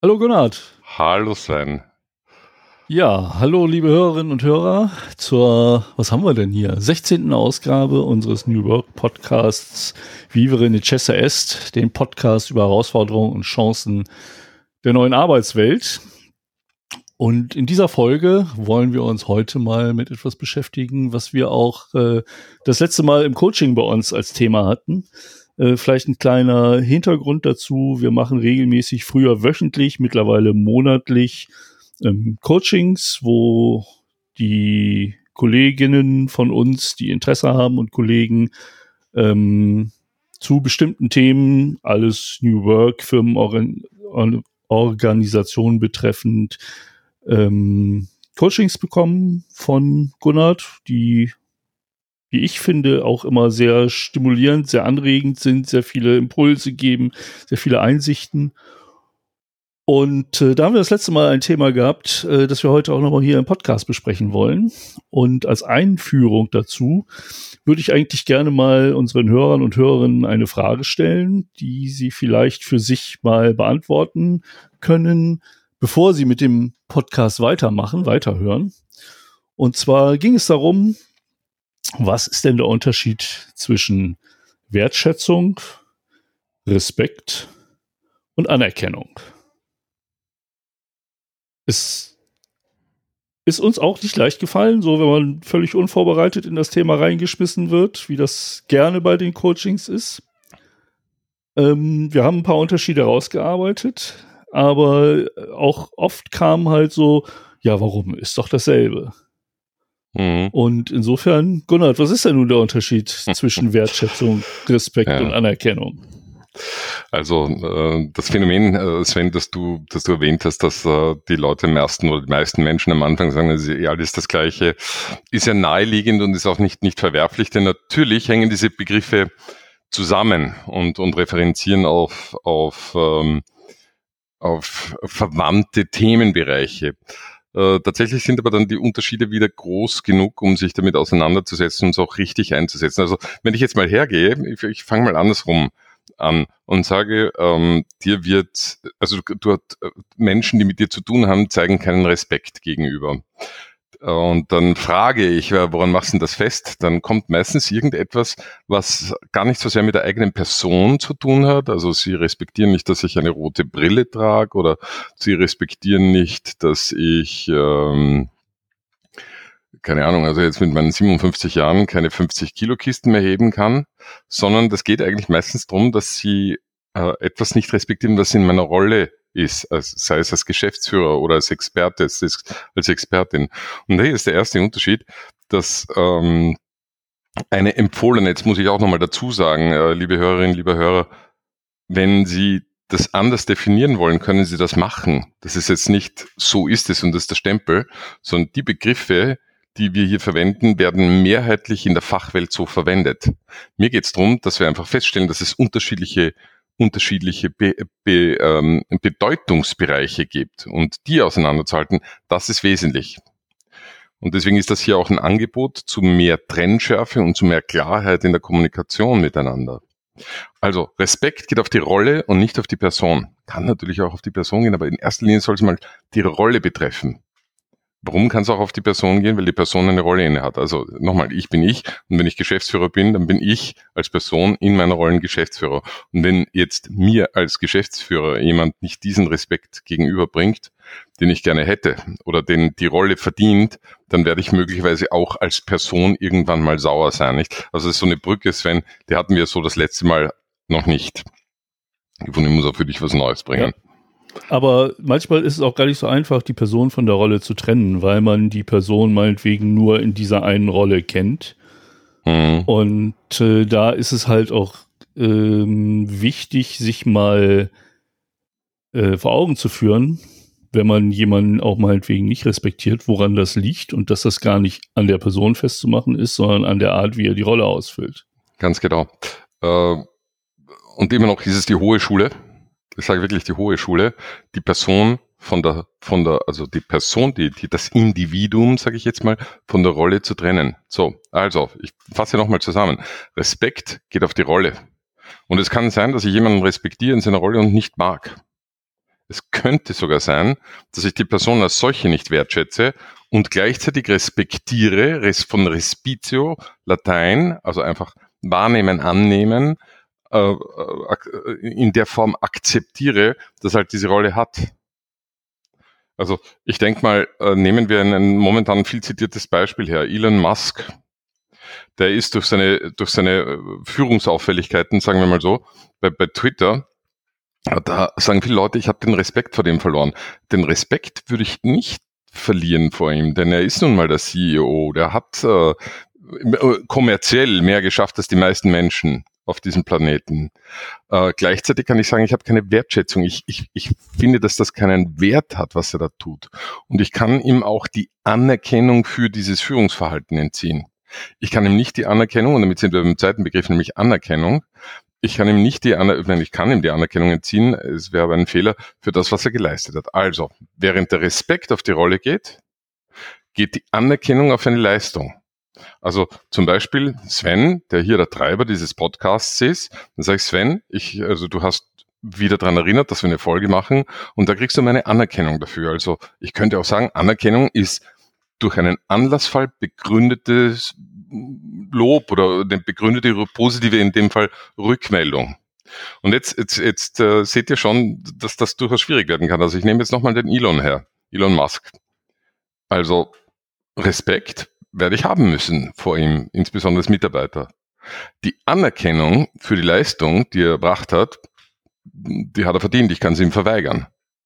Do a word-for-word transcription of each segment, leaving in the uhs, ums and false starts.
Hallo Gunnar. Hallo Sven. Ja, hallo liebe Hörerinnen und Hörer zur, was haben wir denn hier, sechzehnten Ausgabe unseres New Work Podcasts Vivere Necessa Est, den Podcast über Herausforderungen und Chancen der neuen Arbeitswelt. Und in dieser Folge wollen wir uns heute mal mit etwas beschäftigen, was wir auch äh, das letzte Mal im Coaching bei uns als Thema hatten. Äh, vielleicht ein kleiner Hintergrund dazu. Wir machen regelmäßig, früher wöchentlich, mittlerweile monatlich ähm, Coachings, wo die Kolleginnen von uns, die Interesse haben und Kollegen ähm, zu bestimmten Themen, alles New Work, Firmenorganisationen betreffend, ähm, Coachings bekommen von Gunnar, die, wie ich finde, auch immer sehr stimulierend, sehr anregend sind, sehr viele Impulse geben, sehr viele Einsichten. Und äh, da haben wir das letzte Mal ein Thema gehabt, äh, das wir heute auch nochmal hier im Podcast besprechen wollen. Und als Einführung dazu würde ich eigentlich gerne mal unseren Hörern und Hörerinnen eine Frage stellen, die sie vielleicht für sich mal beantworten können, bevor sie mit dem Podcast weitermachen, weiterhören. Und zwar ging es darum, was ist denn der Unterschied zwischen Wertschätzung, Respekt und Anerkennung? Es ist uns auch nicht leicht gefallen, so wenn man völlig unvorbereitet in das Thema reingeschmissen wird, wie das gerne bei den Coachings ist. Ähm, wir haben ein paar Unterschiede rausgearbeitet, aber auch oft kam halt so, ja, warum? Ist doch dasselbe. Mhm. Und insofern, Gunnar, was ist denn nun der Unterschied zwischen Wertschätzung, Respekt ja. und Anerkennung? Also äh, das Phänomen, äh, Sven, das du, das du erwähnt hast, dass äh, die Leute im ersten oder die meisten Menschen am Anfang sagen, das ist ja alles das Gleiche, ist ja naheliegend und ist auch nicht, nicht verwerflich, denn natürlich hängen diese Begriffe zusammen und, und referenzieren auf, auf, ähm, auf verwandte Themenbereiche. Äh, tatsächlich sind aber dann die Unterschiede wieder groß genug, um sich damit auseinanderzusetzen und es auch richtig einzusetzen. Also wenn ich jetzt mal hergehe, ich, ich fange mal andersrum an und sage, ähm, dir wird, also du, du hast Menschen, die mit dir zu tun haben, zeigen keinen Respekt gegenüber. Und dann frage ich, woran machst du denn das fest? Dann kommt meistens irgendetwas, was gar nicht so sehr mit der eigenen Person zu tun hat. Also sie respektieren nicht, dass ich eine rote Brille trage oder sie respektieren nicht, dass ich, ähm, keine Ahnung, also jetzt mit meinen siebenundfünfzig Jahren keine fünfzig Kilo Kisten mehr heben kann, sondern das geht eigentlich meistens darum, dass sie äh, etwas nicht respektieren, was in meiner Rolle ist, als, sei es als Geschäftsführer oder als Experte, als, als Expertin. Und hier ist der erste Unterschied, dass ähm, eine empfohlene, jetzt muss ich auch nochmal dazu sagen, äh, liebe Hörerinnen, liebe Hörer, wenn Sie das anders definieren wollen, können Sie das machen. Das ist jetzt nicht, so ist es und das ist der Stempel, sondern die Begriffe, die wir hier verwenden, werden mehrheitlich in der Fachwelt so verwendet. Mir geht es darum, dass wir einfach feststellen, dass es unterschiedliche unterschiedliche Be- Be- ähm, Bedeutungsbereiche gibt und die auseinanderzuhalten, das ist wesentlich. Und deswegen ist das hier auch ein Angebot zu mehr Trennschärfe und zu mehr Klarheit in der Kommunikation miteinander. Also Respekt geht auf die Rolle und nicht auf die Person. Kann natürlich auch auf die Person gehen, aber in erster Linie soll es mal die Rolle betreffen. Warum kann es auch auf die Person gehen? Weil die Person eine Rolle inne hat. Also nochmal, ich bin ich und wenn ich Geschäftsführer bin, dann bin ich als Person in meiner Rolle Geschäftsführer. Und wenn jetzt mir als Geschäftsführer jemand nicht diesen Respekt gegenüberbringt, den ich gerne hätte oder den die Rolle verdient, dann werde ich möglicherweise auch als Person irgendwann mal sauer sein. Nicht? Also das ist so eine Brücke, Sven, die hatten wir so das letzte Mal noch nicht. Ich muss auch für dich was Neues bringen. Ja. Aber manchmal ist es auch gar nicht so einfach, die Person von der Rolle zu trennen, weil man die Person meinetwegen nur in dieser einen Rolle kennt. Mhm. Und äh, da ist es halt auch ähm, wichtig, sich mal äh, vor Augen zu führen, wenn man jemanden auch meinetwegen nicht respektiert, woran das liegt und dass das gar nicht an der Person festzumachen ist, sondern an der Art, wie er die Rolle ausfüllt. Ganz genau. Äh, und immer noch ist es die hohe Schule. Ich sage wirklich die hohe Schule, die Person von der, von der, also die Person, die, die das Individuum, sage ich jetzt mal, von der Rolle zu trennen. So, also, ich fasse nochmal zusammen. Respekt geht auf die Rolle. Und es kann sein, dass ich jemanden respektiere in seiner Rolle und nicht mag. Es könnte sogar sein, dass ich die Person als solche nicht wertschätze und gleichzeitig respektiere, res von respitio, Latein, also einfach wahrnehmen, annehmen, äh, in der Form akzeptiere, dass halt diese Rolle hat. Also ich denke mal, äh, nehmen wir ein momentan viel zitiertes Beispiel her, Elon Musk. Der ist durch seine, durch seine Führungsauffälligkeiten, sagen wir mal so, bei, bei Twitter, da sagen viele Leute, ich habe den Respekt vor dem verloren. Den Respekt würde ich nicht verlieren vor ihm, denn er ist nun mal der C E O. Der hat äh, kommerziell mehr geschafft als die meisten Menschen auf diesem Planeten. Äh, gleichzeitig kann ich sagen, ich habe keine Wertschätzung. Ich, ich, ich finde, dass das keinen Wert hat, was er da tut. Und ich kann ihm auch die Anerkennung für dieses Führungsverhalten entziehen. Ich kann ihm nicht die Anerkennung, und damit sind wir beim zweiten Begriff, nämlich Anerkennung, ich kann ihm nicht die Anerkennung, ich kann ihm die Anerkennung entziehen, es wäre aber ein Fehler für das, was er geleistet hat. Also, während der Respekt auf die Rolle geht, geht die Anerkennung auf eine Leistung. Also zum Beispiel Sven, der hier der Treiber dieses Podcasts ist, dann sage ich, Sven, ich, also du hast wieder daran erinnert, dass wir eine Folge machen und da kriegst du meine Anerkennung dafür. Also ich könnte auch sagen, Anerkennung ist durch einen Anlassfall begründetes Lob oder eine begründete positive, in dem Fall Rückmeldung. Und jetzt, jetzt, jetzt äh, seht ihr schon, dass das durchaus schwierig werden kann. Also ich nehme jetzt nochmal den Elon her, Elon Musk. Also Respekt werde ich haben müssen vor ihm, insbesondere als Mitarbeiter. Die Anerkennung für die Leistung, die er erbracht hat, die hat er verdient, ich kann sie ihm verweigern.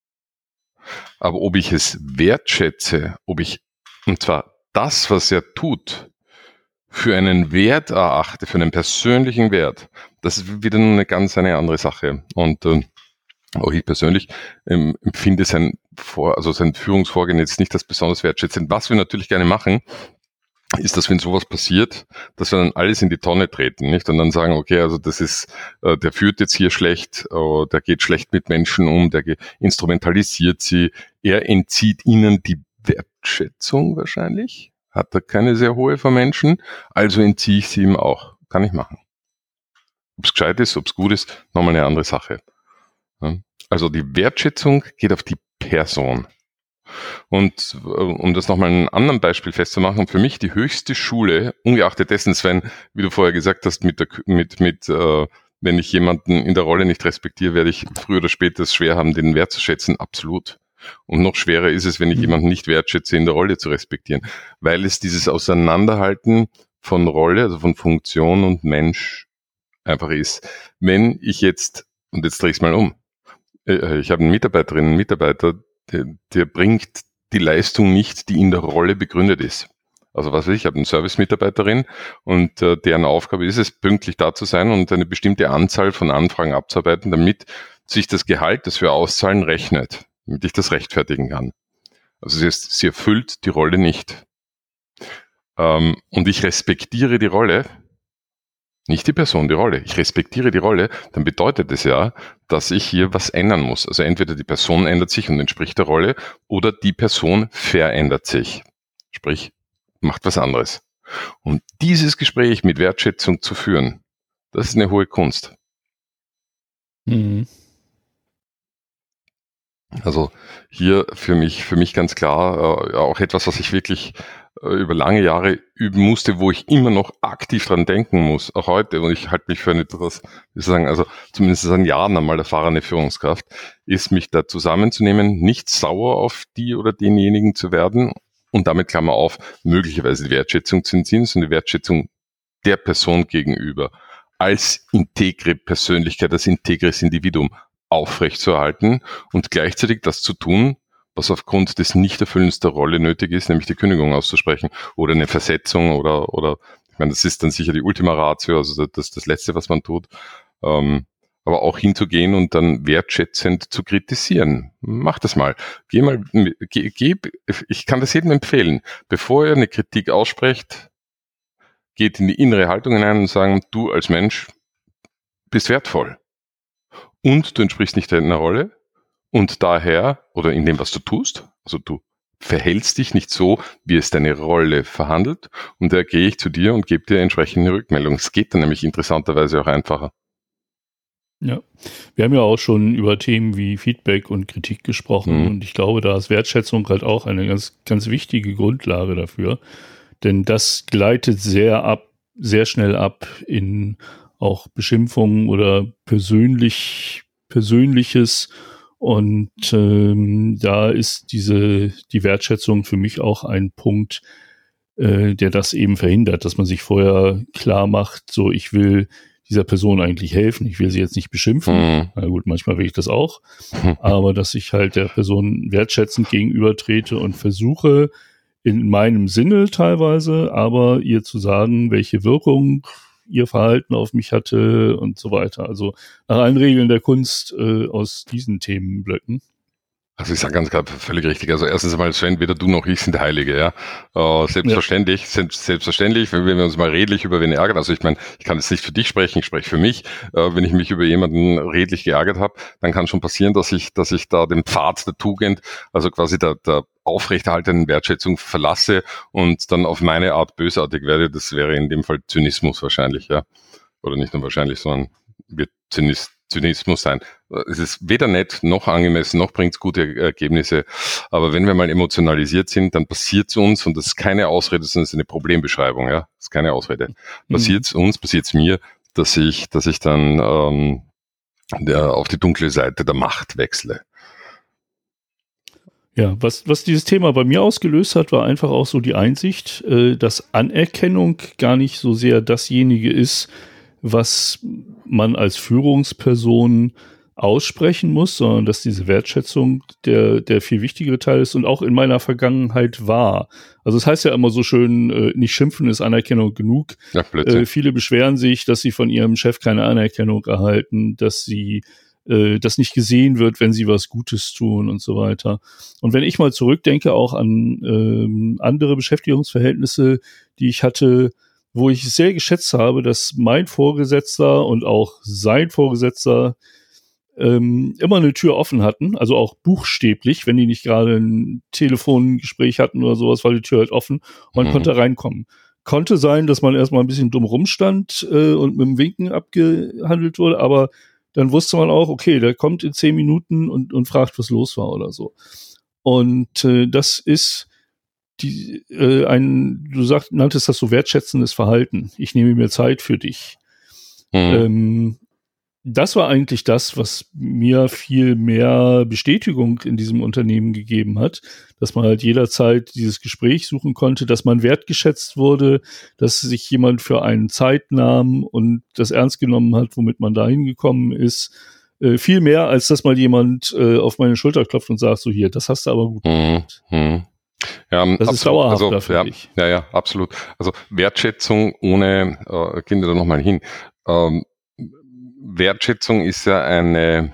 Aber ob ich es wertschätze, ob ich, und zwar das, was er tut, für einen Wert erachte, für einen persönlichen Wert, das ist wieder eine ganz eine andere Sache. Und äh, auch ich persönlich ähm, empfinde sein, Vor, also sein Führungsvorgehen jetzt nicht als besonders wertschätzend. Was wir natürlich gerne machen, ist, dass wenn sowas passiert, dass wir dann alles in die Tonne treten, nicht? Und dann sagen, okay, also das ist, äh, der führt jetzt hier schlecht, äh, der geht schlecht mit Menschen um, der instrumentalisiert sie, er entzieht ihnen die Wertschätzung wahrscheinlich, hat er keine sehr hohe von Menschen, also entziehe ich sie ihm auch. Kann ich machen. Ob es gescheit ist, ob es gut ist, nochmal eine andere Sache. Also die Wertschätzung geht auf die Person. Und um das nochmal in einem anderen Beispiel festzumachen, für mich die höchste Schule, ungeachtet dessen, Sven, wie du vorher gesagt hast, mit, der, mit, mit äh, wenn ich jemanden in der Rolle nicht respektiere, werde ich früher oder später es schwer haben, den wertzuschätzen, absolut. Und noch schwerer ist es, wenn ich jemanden nicht wertschätze, in der Rolle zu respektieren, weil es dieses Auseinanderhalten von Rolle, also von Funktion und Mensch einfach ist. Wenn ich jetzt, und jetzt drehe ich es mal um, ich habe eine Mitarbeiterin, einen Mitarbeiter, der, der bringt die Leistung nicht, die in der Rolle begründet ist. Also was weiß ich, ich habe eine Service-Mitarbeiterin und äh, deren Aufgabe ist es, pünktlich da zu sein und eine bestimmte Anzahl von Anfragen abzuarbeiten, damit sich das Gehalt, das wir auszahlen, rechnet, damit ich das rechtfertigen kann. Also sie, ist, sie erfüllt die Rolle nicht. Ähm, und ich respektiere die Rolle, nicht die Person, die Rolle. Ich respektiere die Rolle, dann bedeutet es ja, dass ich hier was ändern muss. Also entweder die Person ändert sich und entspricht der Rolle oder die Person verändert sich. Sprich, macht was anderes. Und dieses Gespräch mit Wertschätzung zu führen, das ist eine hohe Kunst. Mhm. Also hier für mich, für mich ganz klar äh, auch etwas, was ich wirklich äh, über lange Jahre üben musste, wo ich immer noch aktiv dran denken muss, auch heute, und ich halte mich für eine etwas, wie soll ich sagen, also zumindest an Jahren einmal erfahrene Führungskraft, ist mich da zusammenzunehmen, nicht sauer auf die oder denjenigen zu werden und damit, Klammer auf, möglicherweise die Wertschätzung zu entziehen, sondern die Wertschätzung der Person gegenüber als integre Persönlichkeit, als integres Individuum aufrechtzuerhalten und gleichzeitig das zu tun, was aufgrund des Nichterfüllens der Rolle nötig ist, nämlich die Kündigung auszusprechen oder eine Versetzung oder, oder ich meine, das ist dann sicher die Ultima Ratio, also das das Letzte, was man tut, ähm, aber auch hinzugehen und dann wertschätzend zu kritisieren. Mach das mal. Geh mal, geh, geh, ich kann das jedem empfehlen. Bevor ihr eine Kritik aussprecht, geht in die innere Haltung hinein und sagen, du als Mensch bist wertvoll. Und du entsprichst nicht deiner Rolle und daher, oder in dem, was du tust, also du verhältst dich nicht so, wie es deine Rolle verhandelt und da gehe ich zu dir und gebe dir entsprechende Rückmeldung. Es geht dann nämlich interessanterweise auch einfacher. Ja, wir haben ja auch schon über Themen wie Feedback und Kritik gesprochen Mhm. und ich glaube, da ist Wertschätzung halt auch eine ganz, ganz wichtige Grundlage dafür, denn das gleitet sehr ab, sehr schnell ab in auch Beschimpfungen oder persönlich, Persönliches und ähm, da ist diese, die Wertschätzung für mich auch ein Punkt, äh, der das eben verhindert, dass man sich vorher klar macht, so ich will dieser Person eigentlich helfen, ich will sie jetzt nicht beschimpfen. Mhm. Na gut, manchmal will ich das auch, aber dass ich halt der Person wertschätzend gegenübertrete und versuche, in meinem Sinne teilweise, aber ihr zu sagen, welche Wirkung ihr Verhalten auf mich hatte und so weiter. Also nach allen Regeln der Kunst äh, aus diesen Themenblöcken. Also ich sage ganz klar, völlig richtig. Also erstens einmal, Sven, weder du noch ich sind Heilige, ja. Äh, selbstverständlich, ja. Sind, selbstverständlich, wenn wir uns mal redlich über wen ärgern, also ich meine, ich kann jetzt nicht für dich sprechen, ich spreche für mich. Äh, wenn ich mich über jemanden redlich geärgert habe, dann kann schon passieren, dass ich, dass ich da den Pfad der Tugend, also quasi der, der aufrechterhaltenden Wertschätzung verlasse und dann auf meine Art bösartig werde. Das wäre in dem Fall Zynismus wahrscheinlich, ja. Oder nicht nur wahrscheinlich, sondern wird Zynis, Zynismus sein. Es ist weder nett, noch angemessen, noch bringt es gute Ergebnisse. Aber wenn wir mal emotionalisiert sind, dann passiert es uns, und das ist keine Ausrede, sondern es ist eine Problembeschreibung, ja. Das ist keine Ausrede. Passiert es mhm. uns, passiert es mir, dass ich, dass ich dann ähm, der, auf die dunkle Seite der Macht wechsle. Ja, was, was dieses Thema bei mir ausgelöst hat, war einfach auch so die Einsicht, äh, dass Anerkennung gar nicht so sehr dasjenige ist, was man als Führungsperson aussprechen muss, sondern dass diese Wertschätzung der, der viel wichtigere Teil ist und auch in meiner Vergangenheit war. Also es heißt ja immer so schön, äh, nicht schimpfen ist Anerkennung genug. Ja, äh, viele beschweren sich, dass sie von ihrem Chef keine Anerkennung erhalten, dass sie äh, dass nicht gesehen wird, wenn sie was Gutes tun und so weiter. Und wenn ich mal zurückdenke auch an ähm, andere Beschäftigungsverhältnisse, die ich hatte, wo ich sehr geschätzt habe, dass mein Vorgesetzter und auch sein Vorgesetzter ähm, immer eine Tür offen hatten, also auch buchstäblich, wenn die nicht gerade ein Telefongespräch hatten oder sowas, war die Tür halt offen und man mhm. konnte reinkommen. Konnte sein, dass man erstmal ein bisschen dumm rumstand äh, und mit dem Winken abgehandelt wurde, aber dann wusste man auch, okay, der kommt in zehn Minuten und, und fragt, was los war oder so. Und äh, das ist die, äh, ein, du sagst, nanntest das so wertschätzendes Verhalten. Ich nehme mir Zeit für dich. Mhm. Ähm, das war eigentlich das, was mir viel mehr Bestätigung in diesem Unternehmen gegeben hat, dass man halt jederzeit dieses Gespräch suchen konnte, dass man wertgeschätzt wurde, dass sich jemand für einen Zeit nahm und das ernst genommen hat, womit man da hingekommen ist. Äh, viel mehr, als dass mal jemand äh, auf meine Schulter klopft und sagt, so hier, das hast du aber gut gemacht. Mhm. Ja, das absolut. ist dauerhafter also, für ja, mich. Ja, ja, absolut. Also Wertschätzung ohne, äh, gehen wir da nochmal hin, ähm, Wertschätzung ist ja eine,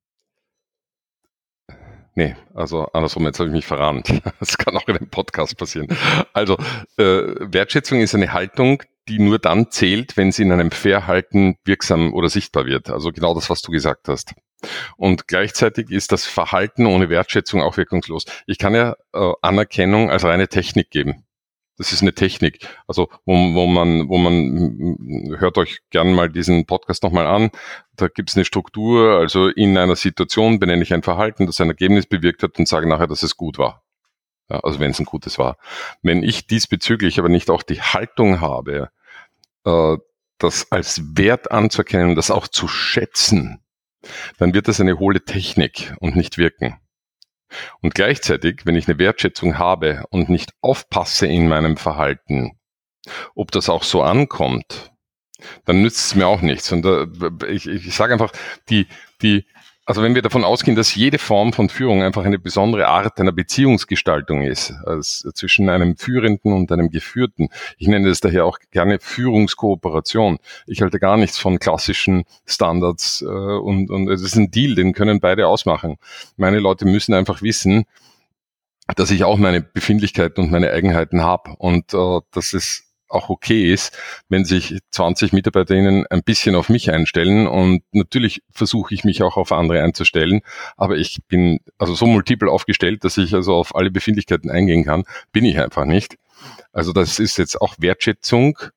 nee, also andersrum, jetzt habe ich mich verrannt. Das kann auch in einem Podcast passieren. Also äh, Wertschätzung ist eine Haltung, die nur dann zählt, wenn sie in einem Verhalten wirksam oder sichtbar wird. Also genau das, was du gesagt hast. Und gleichzeitig ist das Verhalten ohne Wertschätzung auch wirkungslos. Ich kann ja äh, Anerkennung als reine Technik geben. Das ist eine Technik, also wo, wo man, wo man, hört euch gern mal diesen Podcast nochmal an, da gibt es eine Struktur, also in einer Situation benenne ich ein Verhalten, das ein Ergebnis bewirkt hat und sage nachher, dass es gut war. Ja, also wenn es ein gutes war. Wenn ich diesbezüglich aber nicht auch die Haltung habe, äh, das als Wert anzuerkennen und das auch zu schätzen, dann wird das eine hohle Technik und nicht wirken. Und gleichzeitig, wenn ich eine Wertschätzung habe und nicht aufpasse in meinem Verhalten, ob das auch so ankommt, dann nützt es mir auch nichts. Und äh, ich, ich sage einfach, die, die, also wenn wir davon ausgehen, dass jede Form von Führung einfach eine besondere Art einer Beziehungsgestaltung ist, als zwischen einem Führenden und einem Geführten. Ich nenne das daher auch gerne Führungskooperation. Ich halte gar nichts von klassischen Standards äh, und, und es ist ein Deal, den können beide ausmachen. Meine Leute müssen einfach wissen, dass ich auch meine Befindlichkeiten und meine Eigenheiten habe und äh, dass es auch okay ist, wenn sich zwanzig MitarbeiterInnen ein bisschen auf mich einstellen, und natürlich versuche ich mich auch auf andere einzustellen, aber ich bin also so multiple aufgestellt, dass ich also auf alle Befindlichkeiten eingehen kann, bin ich einfach nicht. Also das ist jetzt auch Wertschätzung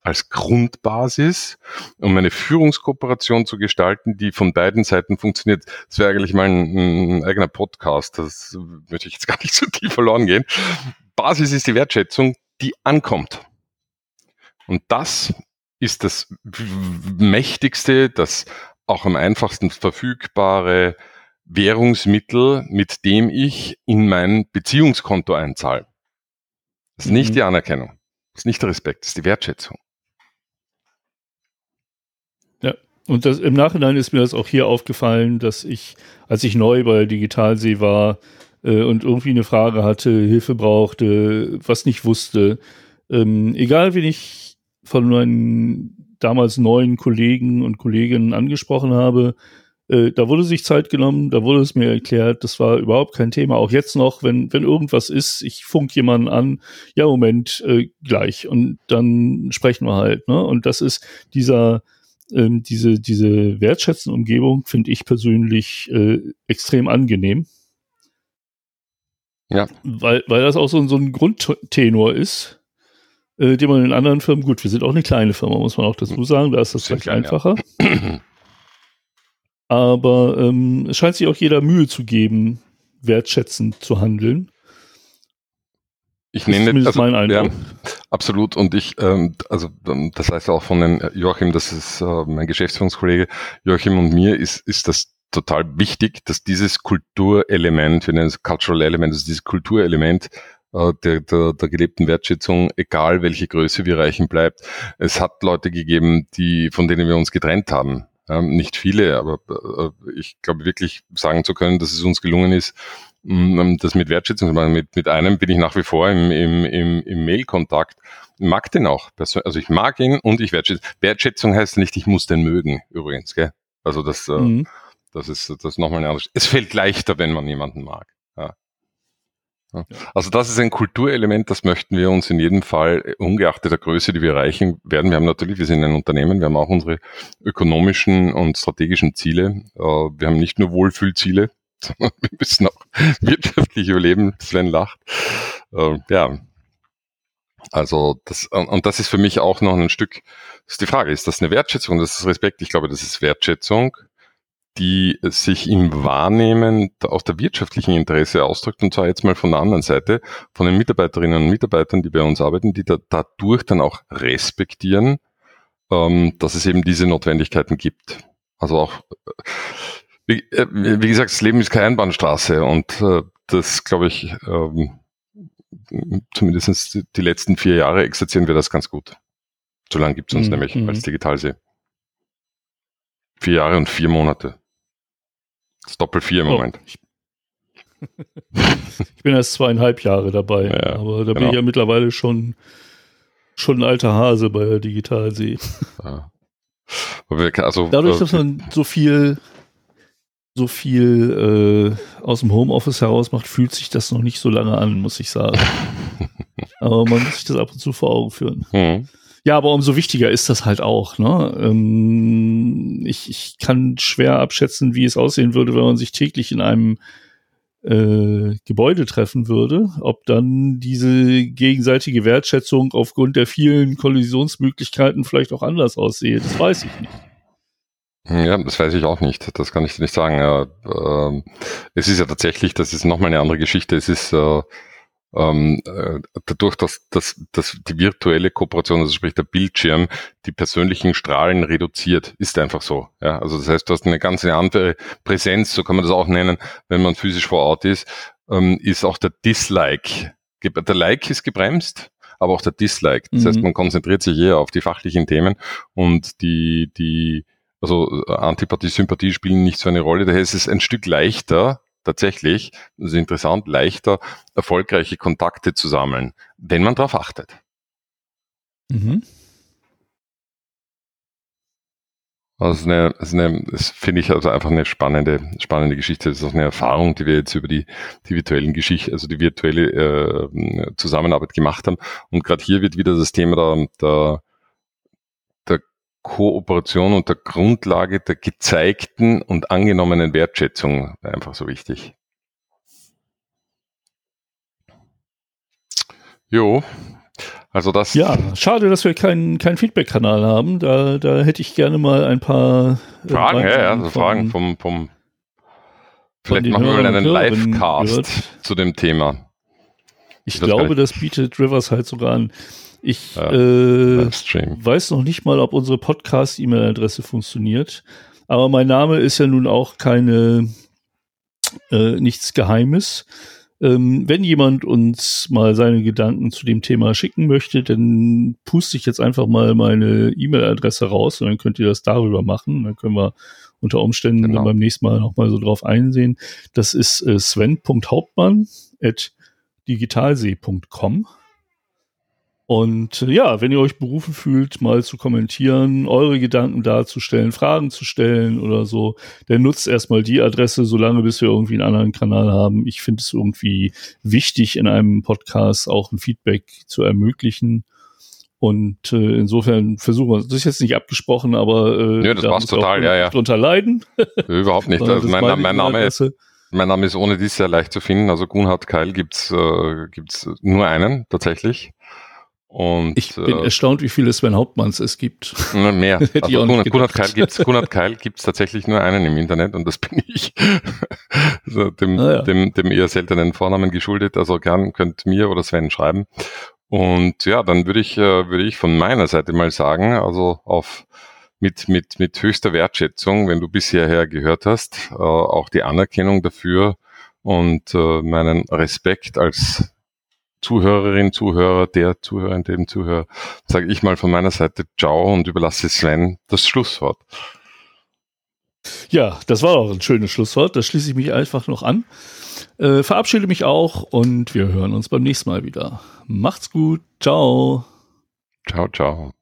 als Grundbasis, um eine Führungskooperation zu gestalten, die von beiden Seiten funktioniert. Das wäre eigentlich mal ein, ein eigener Podcast, das möchte ich jetzt gar nicht so tief verloren gehen. Basis ist die Wertschätzung, die ankommt. Und das ist das mächtigste, das auch am einfachsten verfügbare Währungsmittel, mit dem ich in mein Beziehungskonto einzahle. Das ist nicht mhm. die Anerkennung, das ist nicht der Respekt, das ist die Wertschätzung. Ja, und das, im Nachhinein ist mir das auch hier aufgefallen, dass ich, als ich neu bei Digitalsee war äh, und irgendwie eine Frage hatte, Hilfe brauchte, was nicht wusste, ähm, egal wen ich von meinen damals neuen Kollegen und Kolleginnen angesprochen habe, äh, da wurde sich Zeit genommen, da wurde es mir erklärt, das war überhaupt kein Thema. Auch jetzt noch, wenn wenn irgendwas ist, ich funk jemanden an, ja Moment, äh, gleich und dann sprechen wir halt. Ne? Und das ist dieser ähm, diese diese wertschätzende Umgebung, finde ich persönlich äh, extrem angenehm. Ja. Weil weil das auch so, so ein Grundtenor ist, äh, den man in anderen Firmen, gut, wir sind auch eine kleine Firma, muss man auch dazu sagen, da ist das vielleicht klein, einfacher. Ja. Aber ähm, es scheint sich auch jeder Mühe zu geben, wertschätzend zu handeln. Ich nenne also, mein Eindruck. Ja, absolut. Und ich, ähm, also das heißt auch von den Joachim, das ist äh, mein Geschäftsführungskollege Joachim und mir, ist ist das total wichtig, dass dieses Kulturelement, wir nennen es Cultural Element, also dieses Kulturelement äh, der, der, der gelebten Wertschätzung, egal welche Größe wir erreichen, bleibt. Es hat Leute gegeben, die von denen wir uns getrennt haben. Ähm, nicht viele, aber äh, ich glaube wirklich sagen zu können, dass es uns gelungen ist, mh, das mit Wertschätzung zu machen. Mit, mit einem bin ich nach wie vor im, im, im, im Mail-Kontakt. Ich mag den auch. Also ich mag ihn und ich wertschätze. Wertschätzung heißt nicht, ich muss den mögen, übrigens. Gell? Also das, mhm. äh, das ist das ist nochmal eine andere. Es fällt leichter, wenn man jemanden mag. Ja. Also das ist ein Kulturelement, das möchten wir uns in jedem Fall, ungeachtet der Größe, die wir erreichen werden. Wir haben natürlich, wir sind ein Unternehmen, wir haben auch unsere ökonomischen und strategischen Ziele. Wir haben nicht nur Wohlfühlziele, sondern wir müssen auch wirtschaftlich überleben. Sven lacht. Ja, also das, und das ist für mich auch noch ein Stück, das ist die Frage, ist das eine Wertschätzung, das ist Respekt? Ich glaube, das ist Wertschätzung, die sich im Wahrnehmen aus der wirtschaftlichen Interesse ausdrückt, und zwar jetzt mal von der anderen Seite, von den Mitarbeiterinnen und Mitarbeitern, die bei uns arbeiten, die da, dadurch dann auch respektieren, ähm, dass es eben diese Notwendigkeiten gibt. Also auch, wie, äh, wie gesagt, das Leben ist keine Einbahnstraße und äh, das, glaube ich, ähm, zumindest die letzten vier Jahre exerzieren wir das ganz gut. So lange gibt es uns mm, nämlich mm. als Digitalsee. Vier Jahre und vier Monate. Das Doppel vier im oh, Moment. Ich, ich bin erst zweieinhalb Jahre dabei, ja, aber da genau. bin ich ja mittlerweile schon, schon ein alter Hase bei der Digitalsee. Ja. Also, Dadurch, dass man so viel, so viel äh, aus dem Homeoffice heraus macht, fühlt sich das noch nicht so lange an, muss ich sagen. Aber man muss sich das ab und zu vor Augen führen. Mhm. Ja, aber umso wichtiger ist das halt auch. Ne? Ähm, ich, ich kann schwer abschätzen, wie es aussehen würde, wenn man sich täglich in einem äh, Gebäude treffen würde. Ob dann diese gegenseitige Wertschätzung aufgrund der vielen Kollisionsmöglichkeiten vielleicht auch anders aussehe. Das weiß ich nicht. Ja, das weiß ich auch nicht. Das kann ich dir nicht sagen. Ja, äh, es ist ja tatsächlich, das ist nochmal eine andere Geschichte. Es ist äh, Ähm, äh, dadurch, dass, dass, dass die virtuelle Kooperation, also sprich der Bildschirm, die persönlichen Strahlen reduziert, ist einfach so. Ja, also das heißt, du hast eine ganz andere Präsenz, so kann man das auch nennen, wenn man physisch vor Ort ist, ähm, ist auch der Dislike. Der Like ist gebremst, aber auch der Dislike. Das mhm. heißt, man konzentriert sich eher auf die fachlichen Themen und die, die, also Antipathie, Sympathie spielen nicht so eine Rolle. Daher ist es ein Stück leichter, tatsächlich, das ist interessant, leichter erfolgreiche Kontakte zu sammeln, wenn man darauf achtet. Mhm. Also eine, also eine, das finde ich also einfach eine spannende, spannende Geschichte. Das ist auch eine Erfahrung, die wir jetzt über die, die virtuellen Geschichte, also die virtuelle äh, Zusammenarbeit gemacht haben. Und gerade hier wird wieder das Thema der, der, der Kooperation und der Grundlage der gezeigten und angenommenen Wertschätzung einfach so wichtig. Jo, Also das. Ja, schade, dass wir keinen keinen Feedback-Kanal haben. Da, da hätte ich gerne mal ein paar äh, Fragen, ja, ja, also Fragen vom, vom vielleicht machen wir mal einen Live-Cast zu dem Thema. Ich das glaube, das bietet Rivers halt sogar an. Ich ja, äh, weiß noch nicht mal, ob unsere Podcast-E-Mail-Adresse funktioniert. Aber mein Name ist ja nun auch keine äh, nichts Geheimes. Ähm, wenn jemand uns mal seine Gedanken zu dem Thema schicken möchte, dann puste ich jetzt einfach mal meine E-Mail-Adresse raus und dann könnt ihr das darüber machen. Dann können wir unter Umständen genau. dann beim nächsten Mal nochmal so drauf einsehen. Das ist äh, sven punkt hauptmann at digitalsee punkt com. Und äh, ja, wenn ihr euch berufen fühlt, mal zu kommentieren, eure Gedanken darzustellen, Fragen zu stellen oder so, dann nutzt erstmal die Adresse, solange bis wir irgendwie einen anderen Kanal haben. Ich finde es irgendwie wichtig, in einem Podcast auch ein Feedback zu ermöglichen. Und äh, insofern versuchen wir, das ist jetzt nicht abgesprochen, aber äh, ja, das da passt total, ja, ja. drunter leiden. Überhaupt nicht. Also mein, mein Name ist Mein Name ist ohne dies sehr leicht zu finden. Also Gunhard Keil gibt's äh, gibt's nur einen tatsächlich. Und, ich bin äh, erstaunt, wie viele Sven Hauptmanns es gibt. Mehr. Also Gunhard, Gunhard Keil gibt's Gunhard Keil gibt's tatsächlich nur einen im Internet und das bin ich. Also dem, ah, ja. dem dem eher seltenen Vornamen geschuldet. Also gern könnt mir oder Sven schreiben. Und ja, dann würde ich äh, würde ich von meiner Seite mal sagen, also auf mit mit mit höchster Wertschätzung, wenn du bis hierher gehört hast, äh, auch die Anerkennung dafür und äh, meinen Respekt als Zuhörerin, Zuhörer, der Zuhörerin, dem Zuhörer, sage ich mal von meiner Seite ciao und überlasse Sven das Schlusswort. Ja, das war auch ein schönes Schlusswort. Das schließe ich mich einfach noch an. Äh, verabschiede mich auch und wir hören uns beim nächsten Mal wieder. Macht's gut. Ciao. Ciao, ciao.